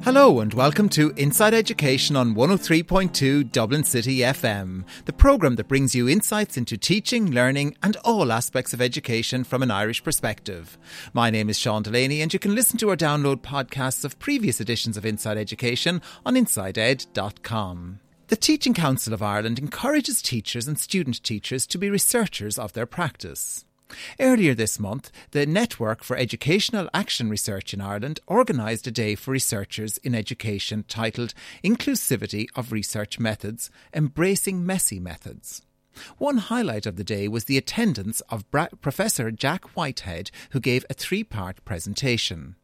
Hello and welcome to Inside Education on 103.2 Dublin City FM, the programme that brings you insights into teaching, learning and all aspects of education from an Irish perspective. My name is Sean Delaney and you can listen to or download podcasts of previous editions of Inside Education on insideed.com. The Teaching Council of Ireland encourages teachers and student teachers to be researchers of their practice. Earlier this month, the Network for Educational Action Research in Ireland organised a day for researchers in education titled Inclusivity of Research Methods, Embracing Messy Methods. One highlight of the day was the attendance of Professor Jack Whitehead, who gave a three-part presentation.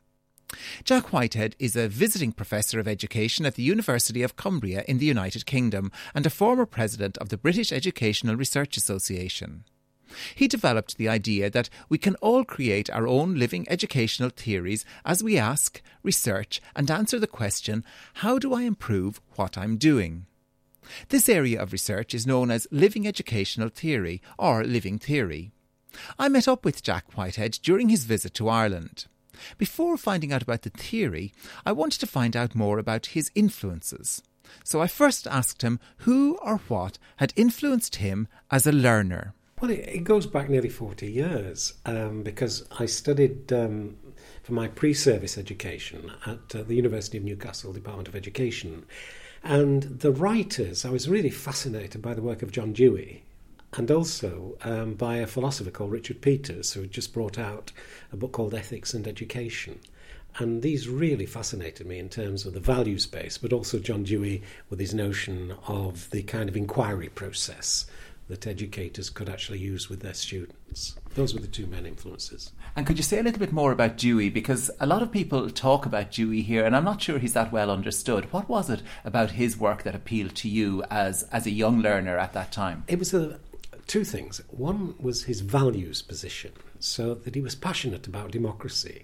Jack Whitehead is a visiting professor of education at the University of Cumbria in the United Kingdom and a former president of the British Educational Research Association. He developed the idea that we can all create our own living educational theories as we ask, research and answer the question, how do I improve what I'm doing? This area of research is known as living educational theory or living theory. I met up with Jack Whitehead during his visit to Ireland. Before finding out about the theory, I wanted to find out more about his influences. So I first asked him who or what had influenced him as a learner. Well, it goes back nearly 40 years because I studied for my pre-service education at the University of Newcastle Department of Education. And the writers, I was really fascinated by the work of John Dewey and also by a philosopher called Richard Peters, who had just brought out a book called Ethics and Education. And these really fascinated me in terms of the values base, but also John Dewey with his notion of the kind of inquiry process that educators could actually use with their students. Those were the two main influences. And could you say a little bit more about Dewey? Because a lot of people talk about Dewey here, and I'm not sure he's that well understood. What was it about his work that appealed to you as a young learner at that time? It was two things. One was his values position, so that he was passionate about democracy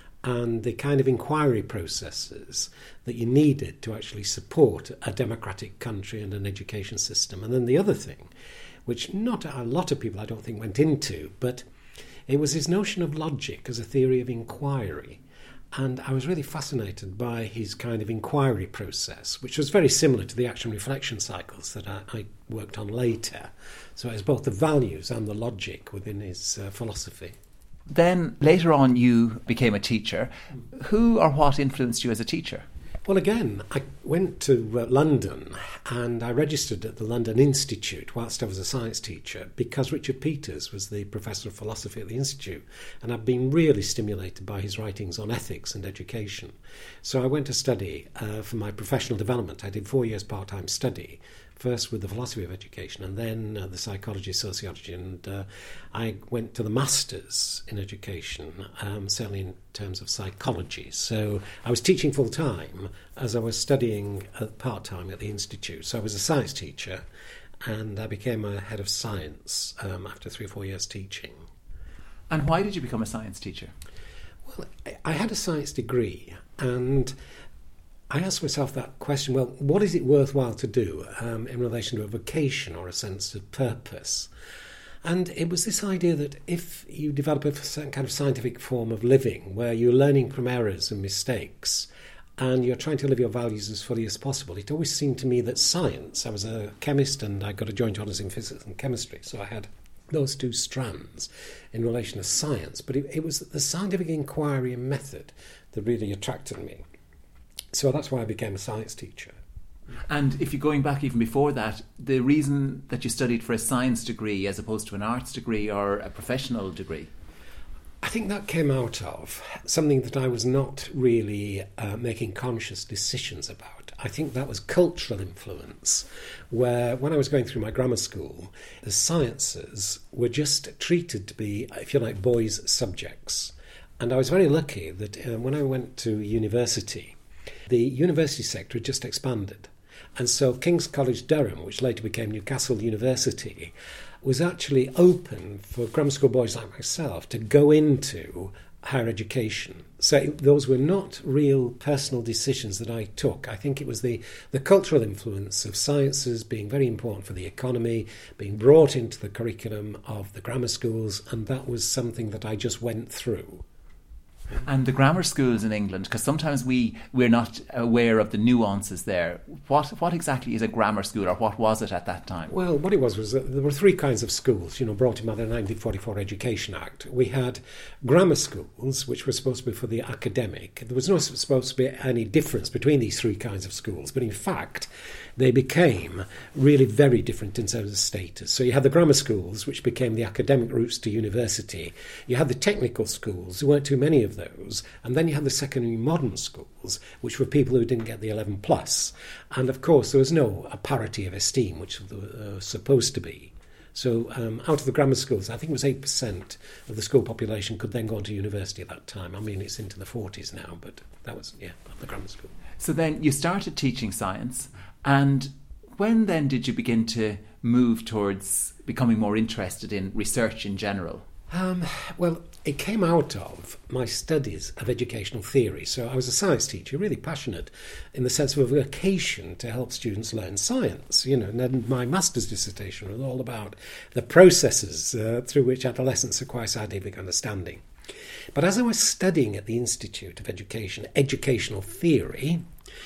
and the kind of inquiry processes that you needed to actually support a democratic country and an education system. And then the other thing, which not a lot of people I don't think went into, but it was his notion of logic as a theory of inquiry. And I was really fascinated by his kind of inquiry process, which was very similar to the action reflection cycles that I worked on later. So it was both the values and the logic within his philosophy. Then later on you became a teacher. Who or what influenced you as a teacher? Well, again, I went to London and I registered at the London Institute whilst I was a science teacher because Richard Peters was the professor of philosophy at the Institute, and I'd been really stimulated by his writings on ethics and education. So I went to study for my professional development. I did 4 years part-time study, first with the philosophy of education and then the psychology, sociology, and I went to the masters in education, certainly in terms of psychology. So I was teaching full-time as I was studying part-time at the Institute. So I was a science teacher and I became a head of science after 3 or 4 years teaching. And why did you become a science teacher? Well, I had a science degree and I asked myself that question, well, what is it worthwhile to do in relation to a vocation or a sense of purpose? And it was this idea that if you develop a certain kind of scientific form of living where you're learning from errors and mistakes and you're trying to live your values as fully as possible, it always seemed to me that science, I was a chemist and I got a joint honours in physics and chemistry, so I had those two strands in relation to science, but it was the scientific inquiry and method that really attracted me. So that's why I became a science teacher. And if you're going back even before that, the reason that you studied for a science degree as opposed to an arts degree or a professional degree? I think that came out of something that I was not really making conscious decisions about. I think that was cultural influence, where when I was going through my grammar school, the sciences were just treated to be, if you like, boys' subjects. And I was very lucky that when I went to university, the university sector had just expanded. And so King's College Durham, which later became Newcastle University, was actually open for grammar school boys like myself to go into higher education. So those were not real personal decisions that I took. I think it was the cultural influence of sciences being very important for the economy, being brought into the curriculum of the grammar schools, and that was something that I just went through. And the grammar schools in England, because sometimes we're not aware of the nuances there. What exactly is a grammar school, or what was it at that time? Well, what it was that there were three kinds of schools, brought in by the 1944 Education Act. We had grammar schools, which were supposed to be for the academic. There was not supposed to be any difference between these three kinds of schools, but in fact, they became really very different in terms of status. So you had the grammar schools, which became the academic routes to university. You had the technical schools, there weren't too many of those. And then you had the secondary modern schools, which were people who didn't get the 11 plus. And of course, there was no a parity of esteem, which was supposed to be. So out of the grammar schools, I think it was 8% of the school population could then go on to university at that time. I mean, it's into the 40s now, but that was, the grammar school. So then you started teaching science, and when then did you begin to move towards becoming more interested in research in general? Well, it came out of my studies of educational theory. So I was a science teacher, really passionate in the sense of a vocation to help students learn science. And then my master's dissertation was all about the processes through which adolescents acquire scientific understanding. But as I was studying at the Institute of Educational Theory,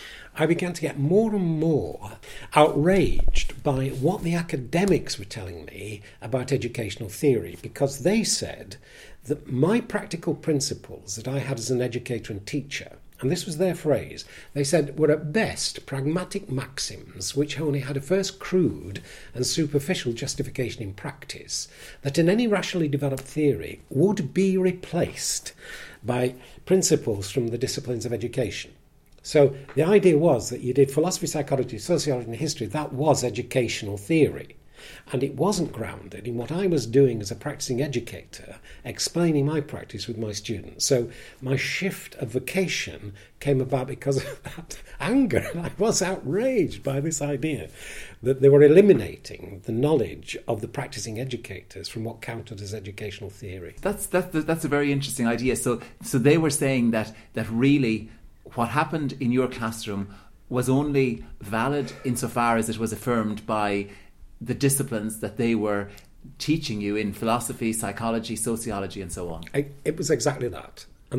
I began to get more and more outraged by what the academics were telling me about educational theory, because they said that my practical principles that I had as an educator and teacher, and this was their phrase, they said were at best pragmatic maxims which only had a first crude and superficial justification in practice, that in any rationally developed theory would be replaced by principles from the disciplines of education. So the idea was that you did philosophy, psychology, sociology and history. That was educational theory. And it wasn't grounded in what I was doing as a practicing educator, explaining my practice with my students. So my shift of vocation came about because of that anger. I was outraged by this idea that they were eliminating the knowledge of the practicing educators from what counted as educational theory. That's a very interesting idea. So they were saying that really what happened in your classroom was only valid insofar as it was affirmed by the disciplines that they were teaching you in philosophy, psychology, sociology and so on. It was exactly that. And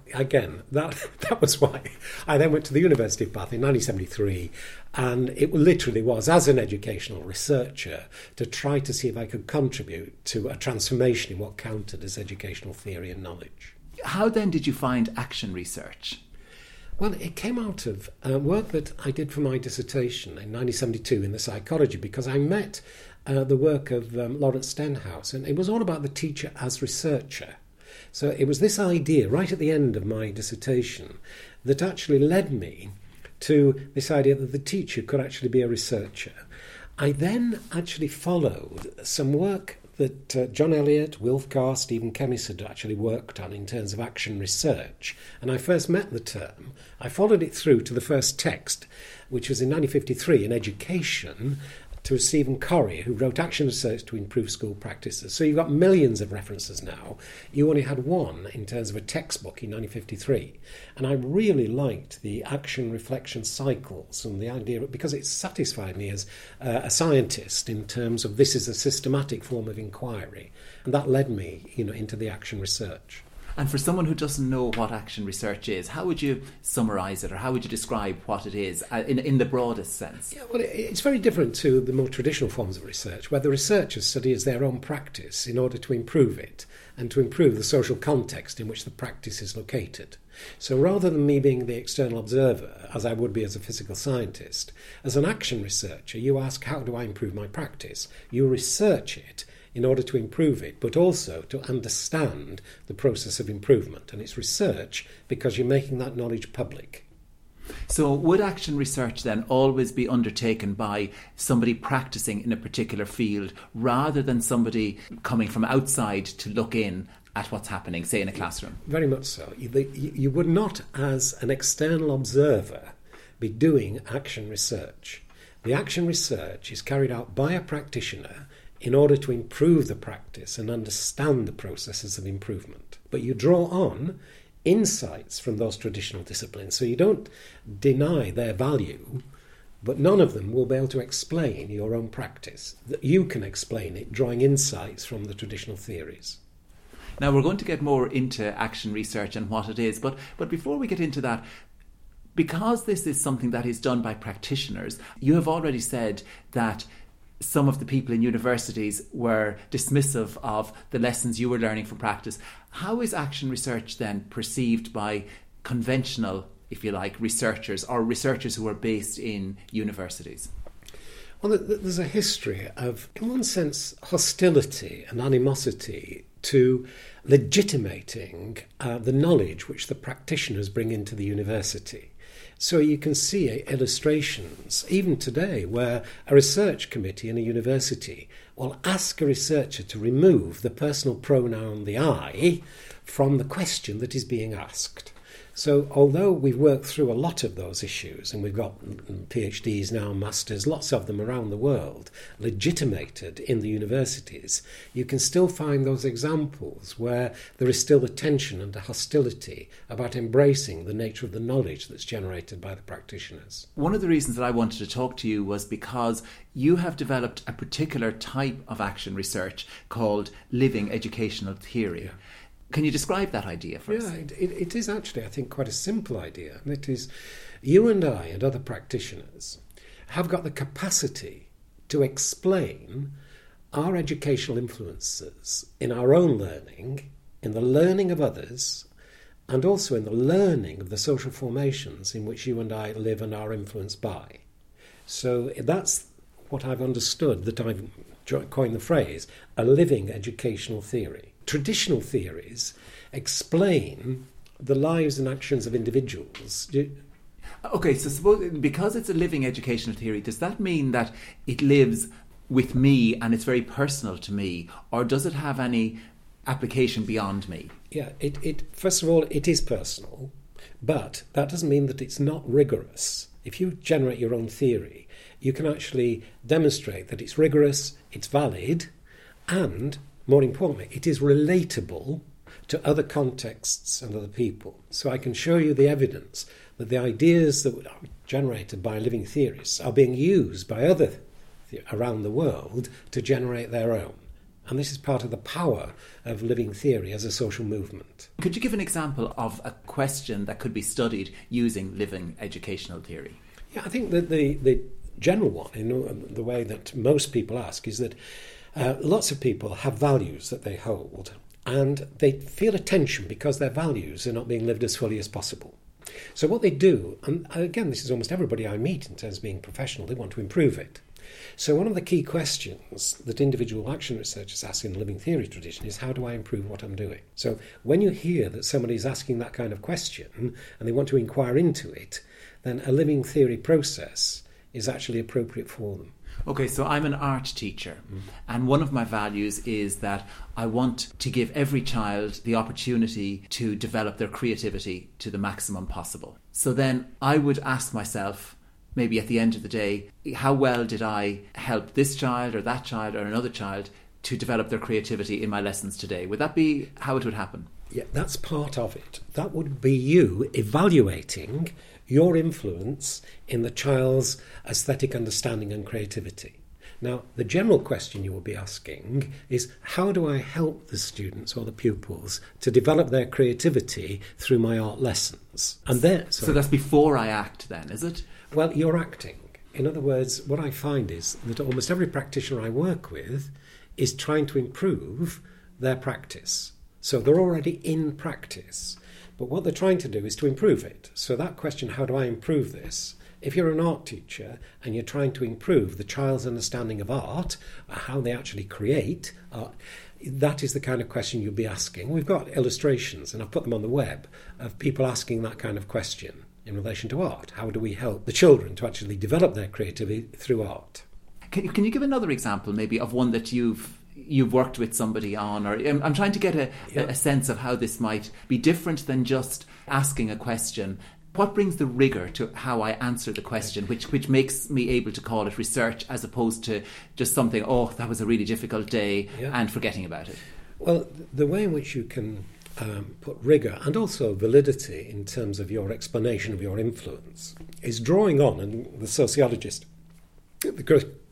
that was why I then went to the University of Bath in 1973, and it literally was, as an educational researcher, to try to see if I could contribute to a transformation in what counted as educational theory and knowledge. How then did you find action research? Well, it came out of work that I did for my dissertation in 1972 in the psychology, because I met the work of Lawrence Stenhouse, and it was all about the teacher as researcher. So it was this idea right at the end of my dissertation that actually led me to this idea that the teacher could actually be a researcher. I then actually followed some work that John Eliot, Wilf Carr, Stephen Kemmis had actually worked on in terms of action research. And I first met the term. I followed it through to the first text, which was in 1953 in Education, to Stephen Corrie, who wrote Action Research to Improve School Practices. So you've got millions of references now. You only had one in terms of a textbook in 1953. And I really liked the action reflection cycles and the idea, because it satisfied me as a scientist in terms of this is a systematic form of inquiry. And that led me, into the action research. And for someone who doesn't know what action research is, how would you summarise it, or how would you describe what it is in the broadest sense? Yeah, well, it's very different to the more traditional forms of research, where the researchers study as their own practice in order to improve it and to improve the social context in which the practice is located. So rather than me being the external observer, as I would be as a physical scientist, as an action researcher, you ask, how do I improve my practice? You research it in order to improve it, but also to understand the process of improvement. And it's research because you're making that knowledge public. So would action research then always be undertaken by somebody practicing in a particular field rather than somebody coming from outside to look in at what's happening, say in a classroom? Very much so. You would not, as an external observer, be doing action research. The action research is carried out by a practitioner in order to improve the practice and understand the processes of improvement. But you draw on insights from those traditional disciplines, so you don't deny their value, but none of them will be able to explain your own practice. That you can explain it, drawing insights from the traditional theories. Now, we're going to get more into action research and what it is, but before we get into that, because this is something that is done by practitioners, you have already said that some of the people in universities were dismissive of the lessons you were learning from practice. How is action research then perceived by conventional, if you like, researchers or researchers who are based in universities? Well, there's a history of, in one sense, hostility and animosity to legitimating the knowledge which the practitioners bring into the university. So you can see illustrations, even today, where a research committee in a university will ask a researcher to remove the personal pronoun the I from the question that is being asked. So although we've worked through a lot of those issues, and we've got PhDs now, masters, lots of them around the world, legitimated in the universities, you can still find those examples where there is still a tension and a hostility about embracing the nature of the knowledge that's generated by the practitioners. One of the reasons that I wanted to talk to you was because you have developed a particular type of action research called living educational theory. Yeah. Can you describe that idea for us? Yeah, it is actually, I think, quite a simple idea. And it is, you and I and other practitioners have got the capacity to explain our educational influences in our own learning, in the learning of others, and also in the learning of the social formations in which you and I live and are influenced by. So that's what I've understood, that I've coined the phrase, a living educational theory. Traditional theories explain the lives and actions of individuals. Okay, so suppose, because it's a living educational theory, does that mean that it lives with me and it's very personal to me, or does it have any application beyond me? Yeah, it first of all, it is personal, but that doesn't mean that it's not rigorous. If you generate your own theory, you can actually demonstrate that it's rigorous, it's valid, and more importantly, it is relatable to other contexts and other people. So I can show you the evidence that the ideas that are generated by living theorists are being used by others around the world to generate their own. And this is part of the power of living theory as a social movement. Could you give an example of a question that could be studied using living educational theory? Yeah, I think that the general one, in the way that most people ask, is that lots of people have values that they hold, and they feel a tension because their values are not being lived as fully as possible. So what they do, and again, this is almost everybody I meet in terms of being professional, they want to improve it. So one of the key questions that individual action researchers ask in the living theory tradition is, how do I improve what I'm doing? So when you hear that somebody is asking that kind of question and they want to inquire into it, then a living theory process is actually appropriate for them. Okay, so I'm an art teacher, and one of my values is that I want to give every child the opportunity to develop their creativity to the maximum possible. So then I would ask myself, maybe at the end of the day, how well did I help this child or that child or another child to develop their creativity in my lessons today? Would that be how it would happen? Yeah, that's part of it. That would be you evaluating your influence in the child's aesthetic understanding and creativity. Now, the general question you will be asking is, how do I help the students or the pupils to develop their creativity through my art lessons? And so that's before I act then, is it? Well, you're acting. In other words, what I find is that almost every practitioner I work with is trying to improve their practice. So they're already in practice. But what they're trying to do is to improve it. So that question, how do I improve this? If you're an art teacher and you're trying to improve the child's understanding of art, how they actually create art, that is the kind of question you'll be asking. We've got illustrations, and I've put them on the web, of people asking that kind of question in relation to art. How do we help the children to actually develop their creativity through art? Can you give another example, maybe, of one that you've worked with somebody on? Or I'm trying to get a sense of how this might be different than just asking a question. What brings the rigour to how I answer the question, which makes me able to call it research as opposed to just something, oh, that was a really difficult day, and forgetting about it? Well, the way in which you can put rigour and also validity in terms of your explanation of your influence is drawing on, and the sociologist, the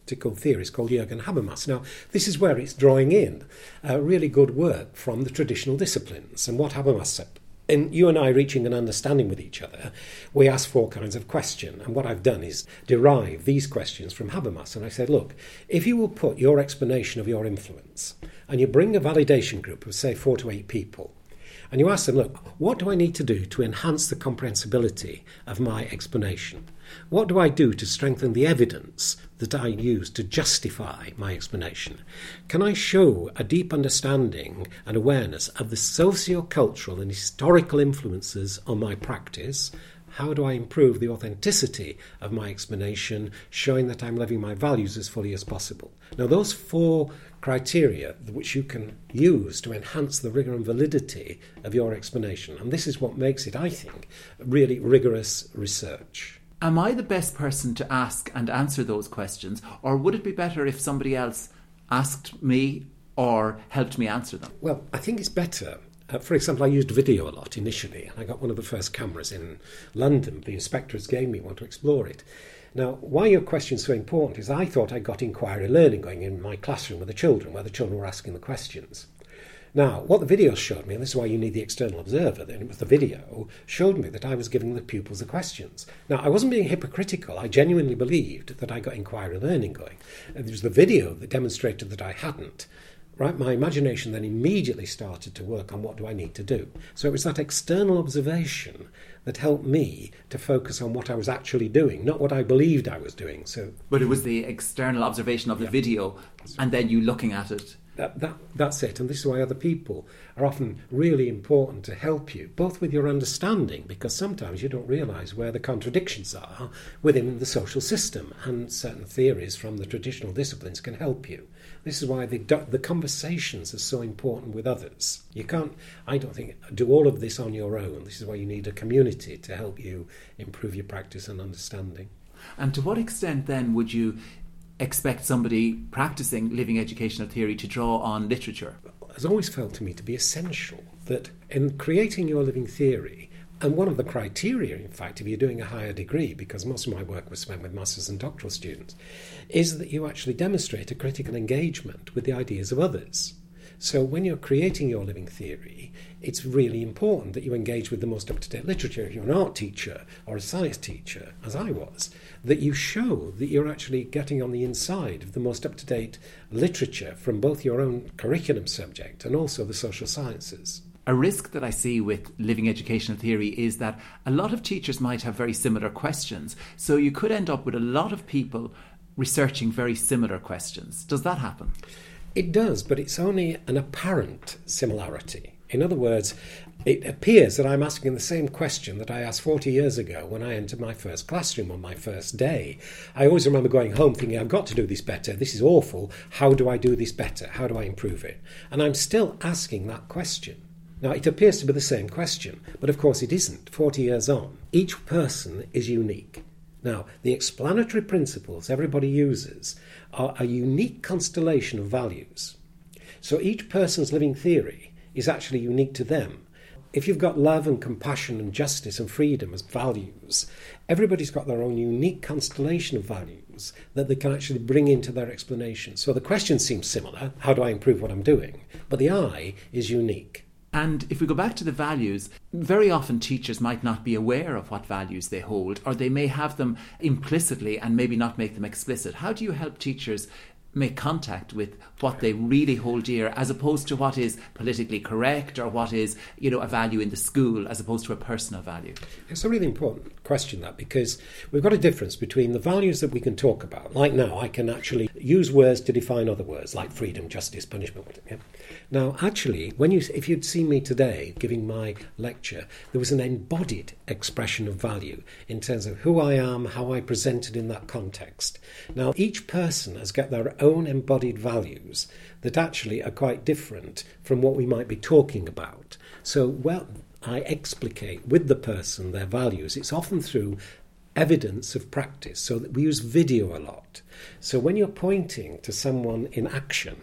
optical theorist called Jürgen Habermas. Now, this is where it's drawing in really good work from the traditional disciplines. And what Habermas said, in you and I reaching an understanding with each other, we ask 4 kinds of question. And what I've done is derive these questions from Habermas. And I said, look, if you will put your explanation of your influence and you bring a validation group of, say, 4 to 8 people, and you ask them, look, what do I need to do to enhance the comprehensibility of my explanation? What do I do to strengthen the evidence that I use to justify my explanation? Can I show a deep understanding and awareness of the socio-cultural and historical influences on my practice? How do I improve the authenticity of my explanation, showing that I'm living my values as fully as possible? Now, those 4 criteria which you can use to enhance the rigour and validity of your explanation. And this is what makes it, I think, really rigorous research. Am I the best person to ask and answer those questions, or would it be better if somebody else asked me or helped me answer them? Well, I think it's better. For example, I used video a lot initially, and I got one of the first cameras in London. The inspectors gave me one to explore it. Now, why your question's so important is I thought I got inquiry learning going in my classroom with the children, where the children were asking the questions. Now, what the video showed me, and this is why you need the external observer, then it was the video, showed me that I was giving the pupils the questions. Now, I wasn't being hypocritical. I genuinely believed that I got inquiry learning going. And it was the video that demonstrated that I hadn't. Right, my imagination then immediately started to work on what do I need to do. So it was that external observation that helped me to focus on what I was actually doing, not what I believed I was doing. But it was the external observation of the video and then you looking at it. That's it, and this is why other people are often really important to help you, both with your understanding, because sometimes you don't realise where the contradictions are within the social system, and certain theories from the traditional disciplines can help you. This is why the conversations are so important with others. You can't, I don't think, do all of this on your own. This is why you need a community to help you improve your practice and understanding. And to what extent then would you expect somebody practicing living educational theory to draw on literature? It has always felt to me to be essential that in creating your living theory, and one of the criteria, in fact, if you're doing a higher degree, because most of my work was spent with masters and doctoral students, is that you actually demonstrate a critical engagement with the ideas of others. So when you're creating your living theory, it's really important that you engage with the most up-to-date literature. If you're an art teacher or a science teacher, as I was, that you show that you're actually getting on the inside of the most up-to-date literature from both your own curriculum subject and also the social sciences. A risk that I see with living educational theory is that a lot of teachers might have very similar questions. So you could end up with a lot of people researching very similar questions. Does that happen? It does, but it's only an apparent similarity. In other words, it appears that I'm asking the same question that I asked 40 years ago when I entered my first classroom on my first day. I always remember going home thinking, I've got to do this better. This is awful. How do I do this better? How do I improve it? And I'm still asking that question. Now, it appears to be the same question, but of course it isn't. 40 years on, each person is unique. Now, the explanatory principles everybody uses are a unique constellation of values. So each person's living theory is actually unique to them. If you've got love and compassion and justice and freedom as values, everybody's got their own unique constellation of values that they can actually bring into their explanation. So the question seems similar, how do I improve what I'm doing? But the I is unique. And if we go back to the values, very often teachers might not be aware of what values they hold, or they may have them implicitly and maybe not make them explicit. How do you help teachers make contact with what they really hold dear, as opposed to what is politically correct or what is, a value in the school, as opposed to a personal value? It's a really important question, that, because we've got a difference between the values that we can talk about. Like now, I can actually use words to define other words, like freedom, justice, punishment. Yeah? Now, actually, if you'd seen me today giving my lecture, there was an embodied expression of value in terms of who I am, how I presented in that context. Now, each person has got their own embodied values that actually are quite different from what we might be talking about. So, I explicate with the person their values. It's often through evidence of practice, so that we use video a lot. So when you're pointing to someone in action,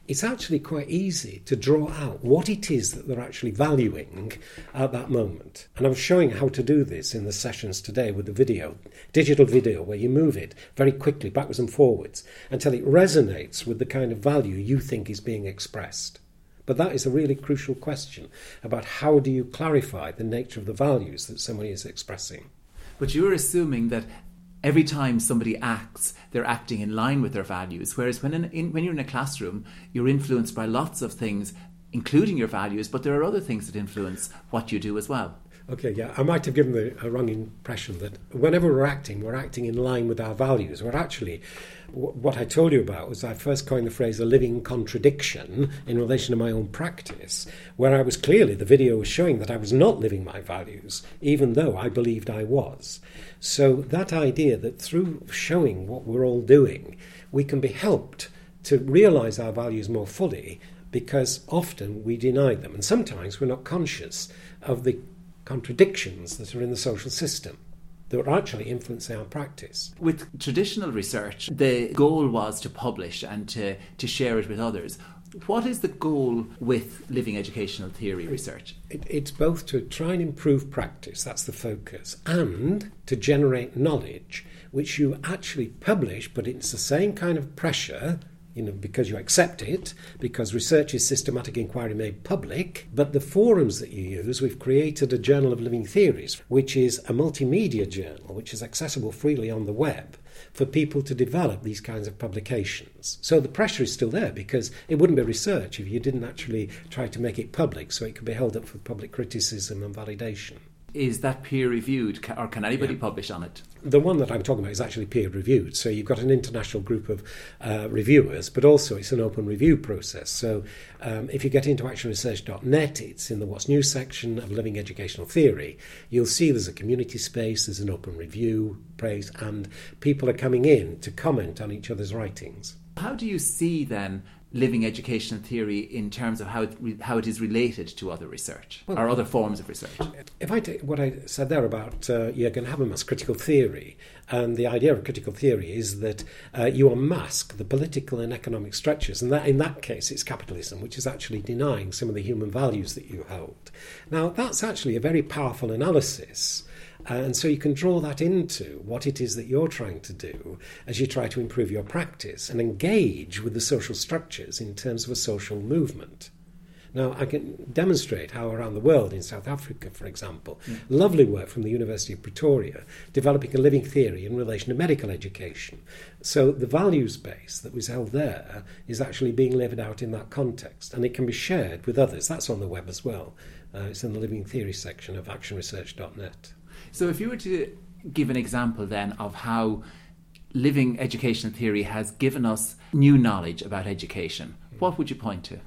it's actually quite easy to draw out what it is that they're actually valuing at that moment. And I'm showing how to do this in the sessions today with the video, digital video, where you move it very quickly backwards and forwards until it resonates with the kind of value you think is being expressed. But that is a really crucial question about how do you clarify the nature of the values that somebody is expressing. But you're assuming that every time somebody acts, they're acting in line with their values. Whereas when you're in a classroom, you're influenced by lots of things, including your values, but there are other things that influence what you do as well. Okay, yeah, I might have given a wrong impression that whenever we're acting in line with our values. We're actually, what I told you about was I first coined the phrase a living contradiction in relation to my own practice, where I was clearly, the video was showing that I was not living my values, even though I believed I was. So that idea that through showing what we're all doing, we can be helped to realise our values more fully, because often we deny them, and sometimes we're not conscious of the contradictions that are in the social system that are actually influencing our practice. With traditional research, the goal was to publish and to share it with others. What is the goal with living educational theory research? It's both to try and improve practice, that's the focus, and to generate knowledge which you actually publish, but it's the same kind of pressure, because you accept it, because research is systematic inquiry made public. But the forums that you use, we've created a Journal of Living Theories, which is a multimedia journal, which is accessible freely on the web for people to develop these kinds of publications. So the pressure is still there, because it wouldn't be research if you didn't actually try to make it public, so it could be held up for public criticism and validation. Is that peer-reviewed, or can anybody publish on it? The one that I'm talking about is actually peer-reviewed. So you've got an international group of reviewers, but also it's an open review process. So if you get into actionresearch.net, it's in the What's New section of Living Educational Theory. You'll see there's a community space, there's an open review praise, and people are coming in to comment on each other's writings. How do you see, then, living educational theory in terms of how it is related to other research or other forms of research? If I take what I said there about Jürgen Habermas' critical theory, and the idea of critical theory is that you unmask the political and economic structures, and that in that case it's capitalism, which is actually denying some of the human values that you hold. Now that's actually a very powerful analysis. And so you can draw that into what it is that you're trying to do as you try to improve your practice and engage with the social structures in terms of a social movement. Now, I can demonstrate how around the world, in South Africa, for example, lovely work from the University of Pretoria, developing a living theory in relation to medical education. So the values base that was held there is actually being lived out in that context, and it can be shared with others. That's on the web as well. It's in the living theory section of actionresearch.net. So if you were to give an example then of how living educational theory has given us new knowledge about education, what would you point to?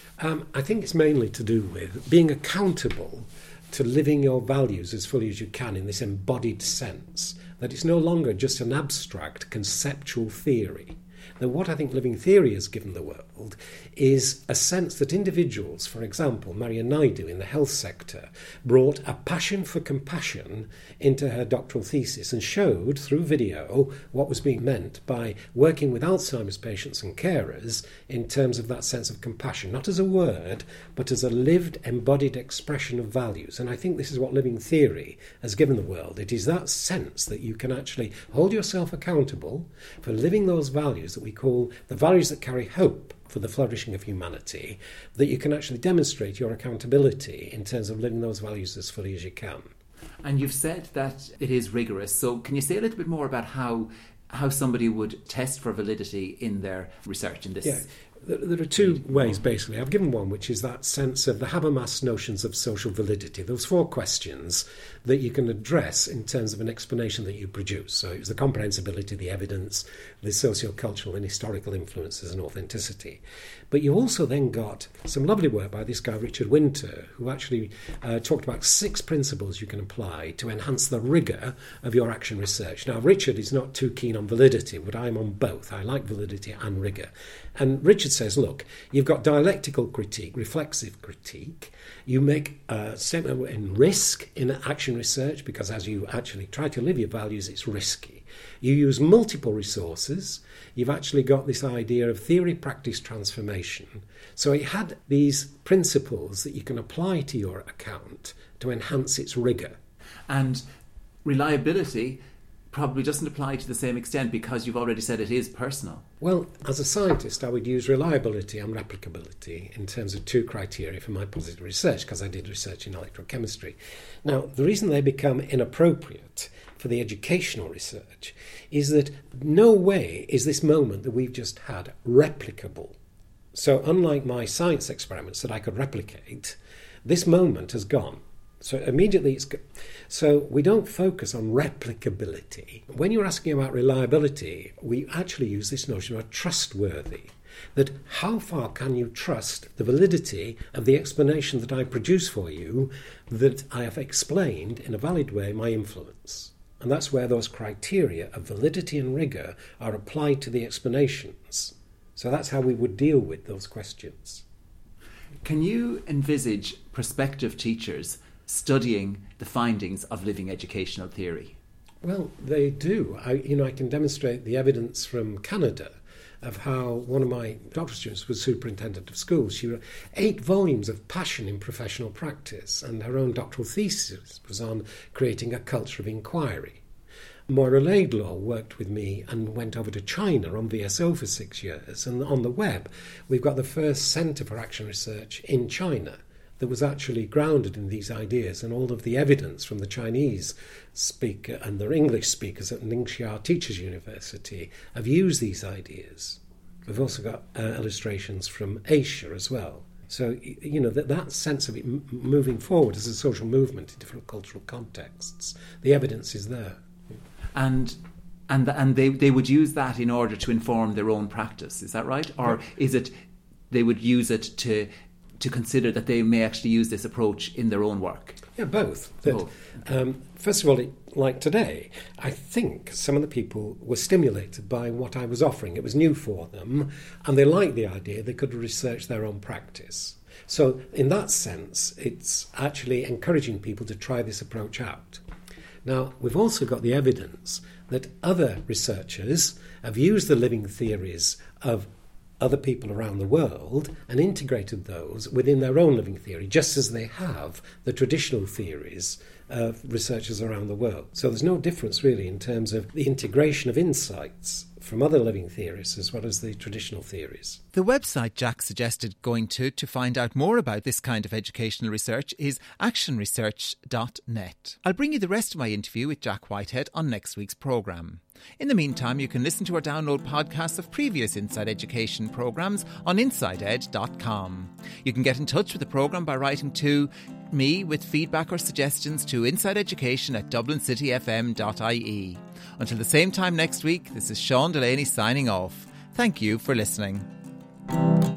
I think it's mainly to do with being accountable to living your values as fully as you can in this embodied sense, that it's no longer just an abstract conceptual theory. Now, what I think living theory has given the world is a sense that individuals, for example, Maria Naidu in the health sector, brought a passion for compassion into her doctoral thesis and showed through video what was being meant by working with Alzheimer's patients and carers in terms of that sense of compassion, not as a word, but as a lived, embodied expression of values. And I think this is what living theory has given the world. It is that sense that you can actually hold yourself accountable for living those values that we call the values that carry hope for the flourishing of humanity, that you can actually demonstrate your accountability in terms of living those values as fully as you can. And you've said that it is rigorous, so can you say a little bit more about how somebody would test for validity in their research in this? Yeah. There are two ways, basically. I've given one, which is that sense of the Habermas notions of social validity. Those 4 questions that you can address in terms of an explanation that you produce. So it was the comprehensibility, the evidence, the socio-cultural and historical influences and authenticity. But you also then got some lovely work by this guy, Richard Winter, who actually talked about 6 principles you can apply to enhance the rigour of your action research. Now, Richard is not too keen on validity, but I'm on both. I like validity and rigour. And Richard says, look, you've got dialectical critique, reflexive critique. You make a statement in risk in action research, because as you actually try to live your values, it's risky. You use multiple resources. You've actually got this idea of theory-practice transformation. So it had these principles that you can apply to your account to enhance its rigour. And reliability probably doesn't apply to the same extent because you've already said it is personal. Well, as a scientist, I would use reliability and replicability in terms of two criteria for my positive research, because I did research in electrochemistry. Now, the reason they become inappropriate for the educational research is that no way is this moment that we've just had replicable. So unlike my science experiments that I could replicate, this moment has gone. So immediately so we don't focus on replicability. When you're asking about reliability, we actually use this notion of trustworthy. That how far can you trust the validity of the explanation that I produce for you, that I have explained in a valid way my influence? And that's where those criteria of validity and rigour are applied to the explanations. So that's how we would deal with those questions. Can you envisage prospective teachers studying the findings of living educational theory? Well, they do. I can demonstrate the evidence from Canada of how one of my doctoral students was superintendent of schools. She wrote 8 volumes of passion in professional practice, and her own doctoral thesis was on creating a culture of inquiry. Moira Laidlaw worked with me and went over to China on VSO for 6 years, and on the web we've got the first Centre for Action Research in China that was actually grounded in these ideas, and all of the evidence from the Chinese speaker and their English speakers at Ningxia Teachers University have used these ideas. We've also got illustrations from Asia as well. So, that sense of it moving forward as a social movement in different cultural contexts, the evidence is there. And they would use that in order to inform their own practice, is that right? Or is it they would use it to consider that they may actually use this approach in their own work? Yeah, both. First of all, like today, I think some of the people were stimulated by what I was offering. It was new for them, and they liked the idea they could research their own practice. So in that sense, it's actually encouraging people to try this approach out. Now, we've also got the evidence that other researchers have used the living theories of other people around the world and integrated those within their own living theory, just as they have the traditional theories of researchers around the world. So there's no difference really in terms of the integration of insights from other living theories as well as the traditional theories. The website Jack suggested going to find out more about this kind of educational research is actionresearch.net. I'll bring you the rest of my interview with Jack Whitehead on next week's programme. In the meantime, you can listen to or download podcasts of previous Inside Education programmes on InsideEd.com. You can get in touch with the programme by writing to me with feedback or suggestions to insideeducation@dublincityfm.ie. Until the same time next week, this is Sean Delaney signing off. Thank you for listening.